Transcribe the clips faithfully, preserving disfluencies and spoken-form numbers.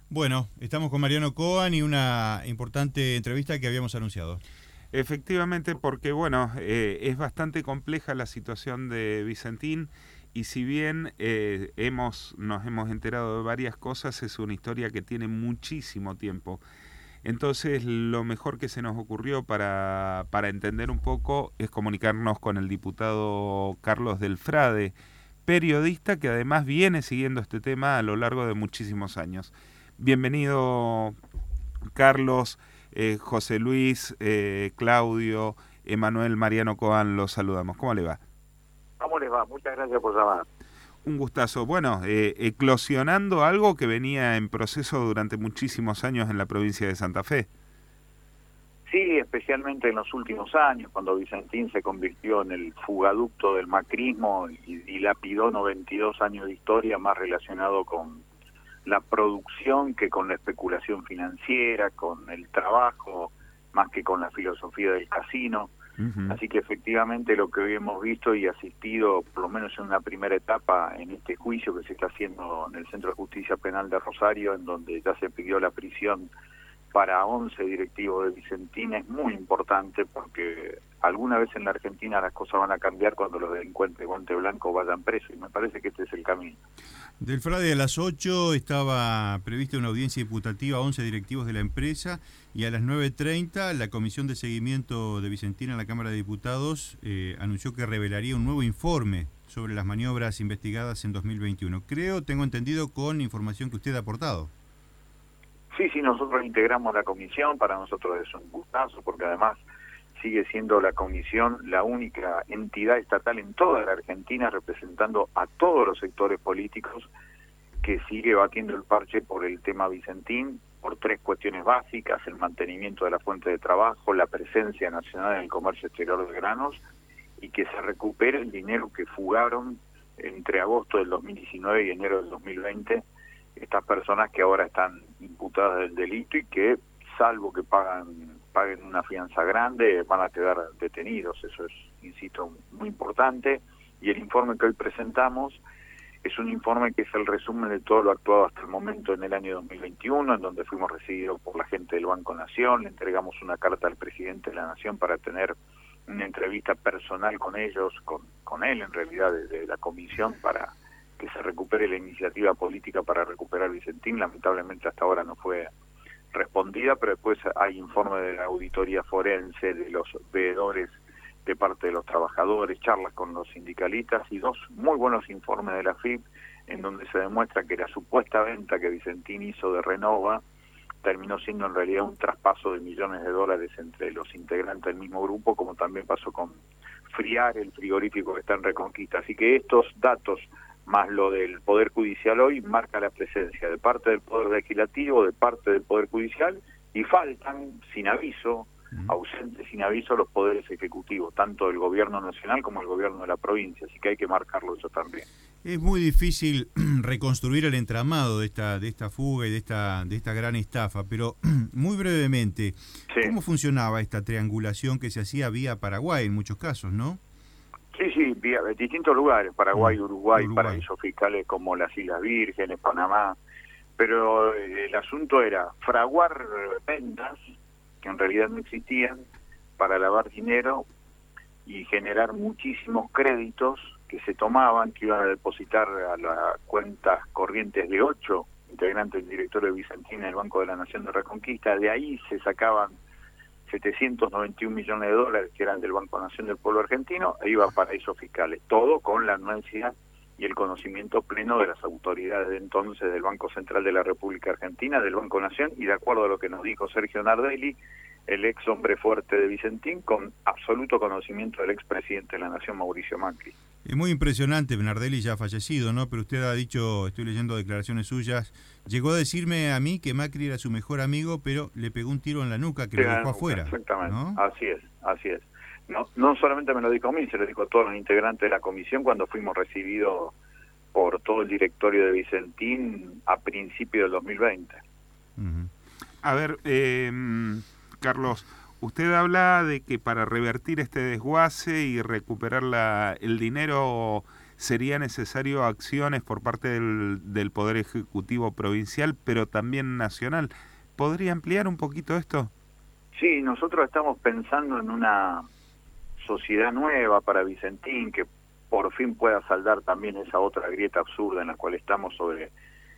Bueno, estamos con Mariano Coan y una importante entrevista que habíamos anunciado. Efectivamente, porque bueno, eh, es bastante compleja la situación de Vicentín y si bien eh, hemos, nos hemos enterado de varias cosas, es una historia que tiene muchísimo tiempo. Entonces, lo mejor que se nos ocurrió para, para entender un poco es comunicarnos con el diputado Carlos Delfrade, periodista que además viene siguiendo este tema a lo largo de muchísimos años. Bienvenido, Carlos, eh, José Luis, eh, Claudio, Emanuel, Mariano Coan, los saludamos. ¿Cómo le va? ¿Cómo les va? Muchas gracias por llamar. Un gustazo. Bueno, eh, eclosionando algo que venía en proceso durante muchísimos años en la provincia de Santa Fe. Sí, especialmente en los últimos años, cuando Vicentín se convirtió en el fugaducto del macrismo y dilapidó noventa y dos años de historia más relacionado con la producción que con la especulación financiera, con el trabajo, más que con la filosofía del casino. Uh-huh. Así que efectivamente lo que hoy hemos visto y asistido, por lo menos en una primera etapa, en este juicio que se está haciendo en el Centro de Justicia Penal de Rosario, en donde ya se pidió la prisión para once directivos de Vicentín, es muy importante porque alguna vez en la Argentina las cosas van a cambiar cuando los delincuentes de guante blanco vayan presos, y me parece que este es el camino. Delfrade, a las ocho estaba prevista una audiencia imputativa a once directivos de la empresa y a las nueve treinta la Comisión de Seguimiento de Vicentín en la Cámara de Diputados eh, anunció que revelaría un nuevo informe sobre las maniobras investigadas en dos mil veintiuno. Creo, tengo entendido, con información que usted ha aportado. Sí, sí, nosotros integramos la comisión, para nosotros es un gustazo, porque además sigue siendo la comisión la única entidad estatal en toda la Argentina representando a todos los sectores políticos que sigue batiendo el parche por el tema Vicentín, por tres cuestiones básicas: el mantenimiento de la fuente de trabajo, la presencia nacional en el comercio exterior de granos y que se recupere el dinero que fugaron entre agosto del dos mil diecinueve y enero del dos mil veinte estas personas que ahora están imputadas del delito y que, salvo que pagan paguen una fianza grande, van a quedar detenidos. Eso es, insisto, muy importante. Y el informe que hoy presentamos es un informe que es el resumen de todo lo actuado hasta el momento en el año dos mil veintiuno, en donde fuimos recibidos por la gente del Banco Nación, le entregamos una carta al presidente de la Nación para tener una entrevista personal con ellos, con, con él en realidad, desde la comisión, para que se recupere la iniciativa política para recuperar Vicentín. Lamentablemente hasta ahora no fue respondida, pero después hay informe de la auditoría forense, de los veedores de parte de los trabajadores, charlas con los sindicalistas y dos muy buenos informes de la F I P en donde se demuestra que la supuesta venta que Vicentín hizo de Renova terminó siendo en realidad un traspaso de millones de dólares entre los integrantes del mismo grupo, como también pasó con Friar, el frigorífico que está en Reconquista. Así que estos datos, más lo del Poder Judicial hoy, marca la presencia de parte del Poder Legislativo, de parte del Poder Judicial, y faltan, sin aviso, ausentes sin aviso, los poderes ejecutivos, tanto el Gobierno Nacional como el Gobierno de la provincia, así que hay que marcarlo eso también. Es muy difícil reconstruir el entramado de esta de esta fuga y de esta de esta gran estafa, pero muy brevemente, sí. ¿Cómo funcionaba esta triangulación que se hacía vía Paraguay en muchos casos, no? Sí, sí, vía, de distintos lugares, Paraguay, Uruguay, Uruguay, paraísos fiscales como las Islas Vírgenes, Panamá, pero el asunto era fraguar ventas que en realidad no existían para lavar dinero y generar muchísimos créditos que se tomaban, que iban a depositar a las cuentas corrientes de ocho integrantes del directorio de Vicentín en el Banco de la Nación de Reconquista. De ahí se sacaban setecientos noventa y un millones de dólares que eran del Banco Nación del Pueblo Argentino e iba a paraísos fiscales, todo con la anuencia y el conocimiento pleno de las autoridades de entonces del Banco Central de la República Argentina, del Banco Nación, y de acuerdo a lo que nos dijo Sergio Nardelli, el ex hombre fuerte de Vicentín, con absoluto conocimiento del expresidente de la Nación, Mauricio Macri. Es muy impresionante, Nardelli ya ha fallecido, ¿no? Pero usted ha dicho, estoy leyendo declaraciones suyas, llegó a decirme a mí que Macri era su mejor amigo, pero le pegó un tiro en la nuca que sí, lo dejó afuera. Exactamente, ¿no? Así es, así es. No, no solamente me lo dijo a mí, se lo dijo a todos los integrantes de la comisión cuando fuimos recibidos por todo el directorio de Vicentín a principios del dos mil veinte. Uh-huh. A ver, eh, Carlos, usted habla de que para revertir este desguace y recuperar la, el dinero sería necesario acciones por parte del, del Poder Ejecutivo provincial, pero también nacional. ¿Podría ampliar un poquito esto? Sí, nosotros estamos pensando en una sociedad nueva para Vicentín, que por fin pueda saldar también esa otra grieta absurda en la cual estamos sobre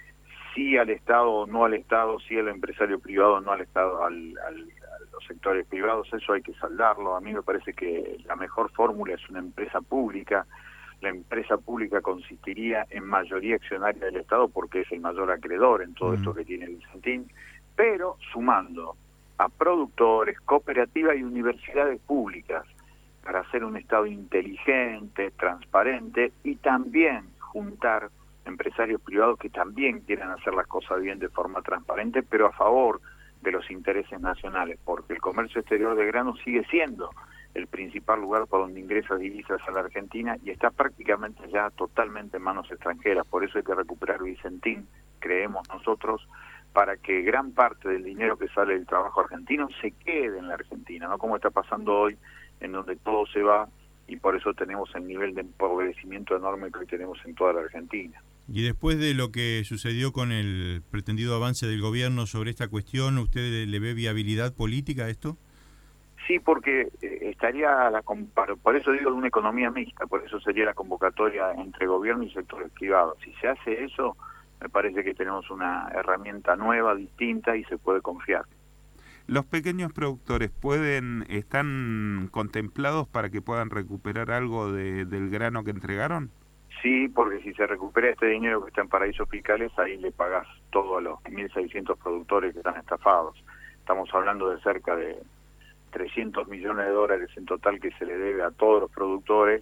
sí al Estado o no al Estado, sí al empresario privado o no al Estado, al, al, a los sectores privados. Eso hay que saldarlo. A mí me parece que la mejor fórmula es una empresa pública. La empresa pública consistiría en mayoría accionaria del Estado porque es el mayor acreedor en todo mm. esto que tiene Vicentín, pero sumando a productores, cooperativas y universidades públicas para hacer un Estado inteligente, transparente, y también juntar empresarios privados que también quieran hacer las cosas bien de forma transparente, pero a favor de los intereses nacionales, porque el comercio exterior de granos sigue siendo el principal lugar por donde ingresa divisas a la Argentina y está prácticamente ya totalmente en manos extranjeras. Por eso hay que recuperar Vicentín, creemos nosotros, para que gran parte del dinero que sale del trabajo argentino se quede en la Argentina, no como está pasando hoy, en donde todo se va, y por eso tenemos el nivel de empobrecimiento enorme que hoy tenemos en toda la Argentina. Y después de lo que sucedió con el pretendido avance del gobierno sobre esta cuestión, ¿usted le ve viabilidad política a esto? Sí, porque estaría, la por eso digo de una economía mixta, por eso sería la convocatoria entre gobierno y sectores privados. Si se hace eso, me parece que tenemos una herramienta nueva, distinta, y se puede confiar. ¿Los pequeños productores pueden están contemplados para que puedan recuperar algo de, del grano que entregaron? Sí, porque si se recupera este dinero que está en paraísos fiscales, ahí le pagás todo a los mil seiscientos productores que están estafados. Estamos hablando de cerca de trescientos millones de dólares en total que se le debe a todos los productores,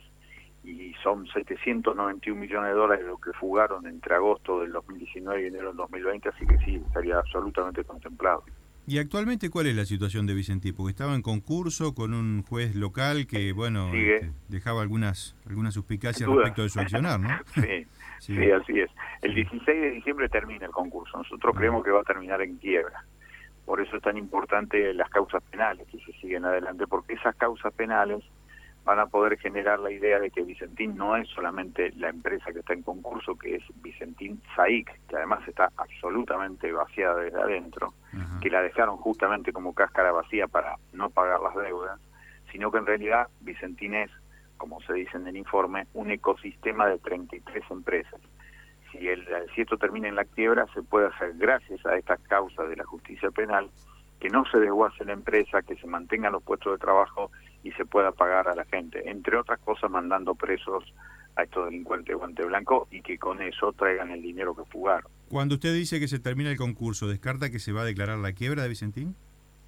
y son setecientos noventa y un millones de dólares lo que fugaron entre agosto del dos mil diecinueve y enero del dos mil veinte, así que sí, estaría absolutamente contemplado. ¿Y actualmente cuál es la situación de Vicentín? Porque estaba en concurso con un juez local que, bueno, este, dejaba algunas algunas suspicacias respecto de su accionar, ¿no? sí, sí, sí, así es. El dieciséis de diciembre termina el concurso. Nosotros ah. creemos que va a terminar en quiebra. Por eso es tan importante las causas penales que se siguen adelante, porque esas causas penales van a poder generar la idea de que Vicentín no es solamente la empresa que está en concurso, que es Vicentín S A I C, que además está absolutamente vaciada desde adentro, uh-huh. que la dejaron justamente como cáscara vacía para no pagar las deudas, sino que en realidad Vicentín es, como se dice en el informe, un ecosistema de treinta y tres empresas. Si, el, si esto termina en la quiebra, se puede hacer gracias a estas causas de la justicia penal, que no se desguace la empresa, que se mantengan los puestos de trabajo y se pueda pagar a la gente, entre otras cosas mandando presos a estos delincuentes de guante blanco y que con eso traigan el dinero que fugaron. Cuando usted dice que se termina el concurso, ¿descarta que se va a declarar la quiebra de Vicentín?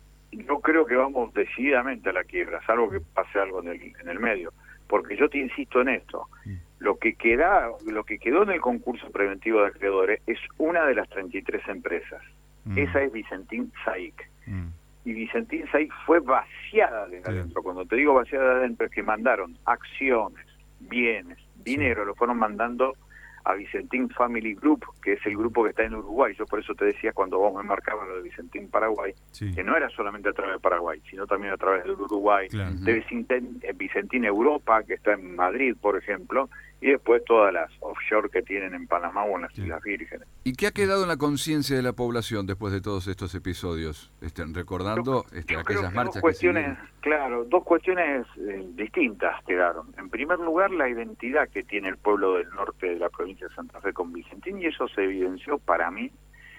Yo creo que vamos decididamente a la quiebra, salvo que pase algo en el, en el medio, porque yo te insisto en esto, mm. lo que queda, lo que quedó en el concurso preventivo de acreedores es una de las treinta y tres empresas, mm. esa es Vicentín S A I C. Mm. Y Vicentín S A I C fue vaciada de adentro. Sí. Cuando te digo vaciada de adentro es que mandaron acciones, bienes, dinero, sí. lo fueron mandando a Vicentín Family Group, que es el grupo que está en Uruguay. Yo por eso te decía cuando vos me marcabas lo de Vicentín Paraguay, sí. que no era solamente a través de Paraguay, sino también a través del Uruguay, claro. de Vicentín, Vicentín Europa, que está en Madrid, por ejemplo, y después todas las offshore que tienen en Panamá o en las sí. Islas Vírgenes. ¿Y qué ha quedado en la conciencia de la población después de todos estos episodios? Estén recordando yo, este, yo aquellas marchas dos cuestiones, que claro, dos cuestiones eh, distintas quedaron. En primer lugar, la identidad que tiene el pueblo del norte de la provincia de Santa Fe con Vicentín, y eso se evidenció para mí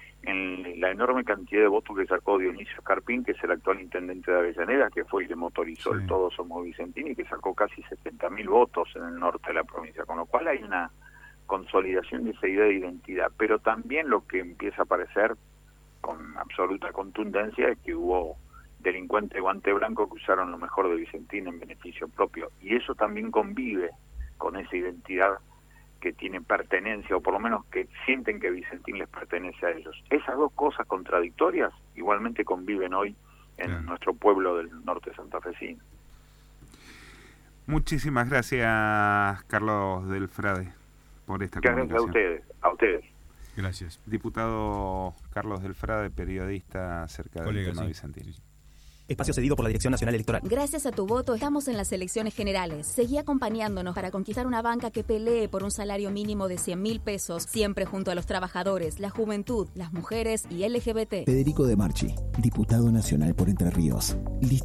en la enorme cantidad de votos que sacó Dionisio Carpín, que es el actual intendente de Avellaneda, que fue el que motorizó sí. el Todos Somos Vicentín, y que sacó casi setenta mil votos en el norte de la provincia, con lo cual hay una consolidación de esa idea de identidad. Pero también lo que empieza a aparecer con absoluta contundencia es que hubo delincuentes de guante blanco que usaron lo mejor de Vicentín en beneficio propio, y eso también convive con esa identidad que tienen pertenencia, o por lo menos que sienten que Vicentín les pertenece a ellos. Esas dos cosas contradictorias igualmente conviven hoy en claro. nuestro pueblo del norte santafesino. Muchísimas gracias, Carlos del Frade, por esta comunicación. Gracias a ustedes, a ustedes. Gracias. Diputado Carlos del Frade, periodista acerca del tema sí. Vicentín. Sí. Espacio cedido por la Dirección Nacional Electoral. Gracias a tu voto estamos en las elecciones generales. Seguí acompañándonos para conquistar una banca que pelee por un salario mínimo de cien mil pesos, siempre junto a los trabajadores, la juventud, las mujeres y L G B T. Federico De Marchi, diputado nacional por Entre Ríos.